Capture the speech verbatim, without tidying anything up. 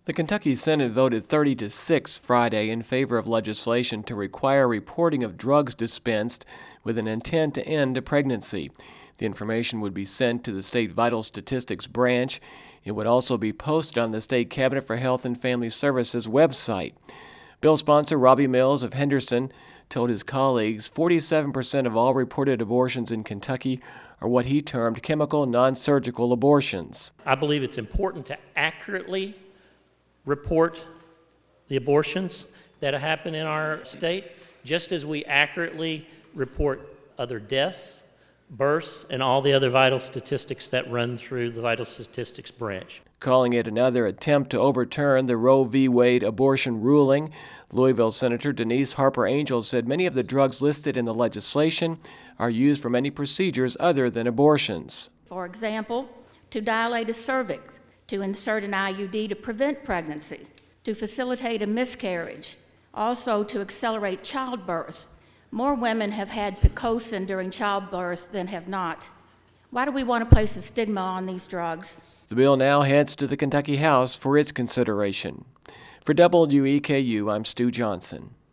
The Kentucky Senate voted thirty to six Friday in favor of legislation to require reporting of drugs dispensed with an intent to end a pregnancy. The information would be sent to the state vital statistics branch. It would also be posted on the State Cabinet for Health and Family Services website. Bill sponsor Robbie Mills of Henderson told his colleagues forty-seven percent of all reported abortions in Kentucky are what he termed chemical non-surgical abortions. I believe it's important to accurately report the abortions that happen in our state, just as we accurately report other deaths, births, and all the other vital statistics that run through the vital statistics branch. Calling it another attempt to overturn the Roe v. Wade abortion ruling, Louisville Senator Denise Harper Angel said many of the drugs listed in the legislation are used for many procedures other than abortions. For example, to dilate a cervix, to insert an I U D to prevent pregnancy, to facilitate a miscarriage, also to accelerate childbirth. More women have had Pitocin during childbirth than have not. Why do we want to place a stigma on these drugs? The bill now heads to the Kentucky House for its consideration. For W E K U, I'm Stu Johnson.